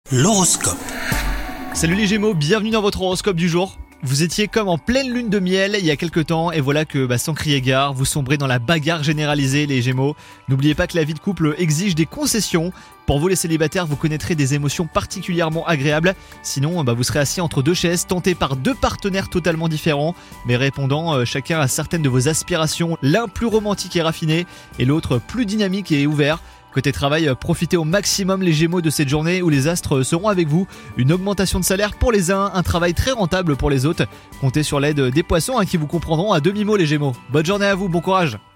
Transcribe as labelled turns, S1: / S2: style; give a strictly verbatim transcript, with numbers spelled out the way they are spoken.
S1: L'horoscope.
S2: Salut les Gémeaux, bienvenue dans votre horoscope du jour. Vous étiez comme en pleine lune de miel il y a quelques temps et voilà que bah, sans crier gare, vous sombrez dans la bagarre généralisée les Gémeaux. N'oubliez pas que la vie de couple exige des concessions. Pour vous les célibataires, vous connaîtrez des émotions particulièrement agréables. Sinon, bah, vous serez assis entre deux chaises, tentés par deux partenaires totalement différents, mais répondant euh, chacun à certaines de vos aspirations, l'un plus romantique et raffiné et l'autre plus dynamique et ouvert. Côté travail, profitez au maximum les Gémeaux de cette journée où les astres seront avec vous. Une augmentation de salaire pour les uns, un travail très rentable pour les autres. Comptez sur l'aide des poissons hein, qui vous comprendront à demi-mot les Gémeaux. Bonne journée à vous, bon courage.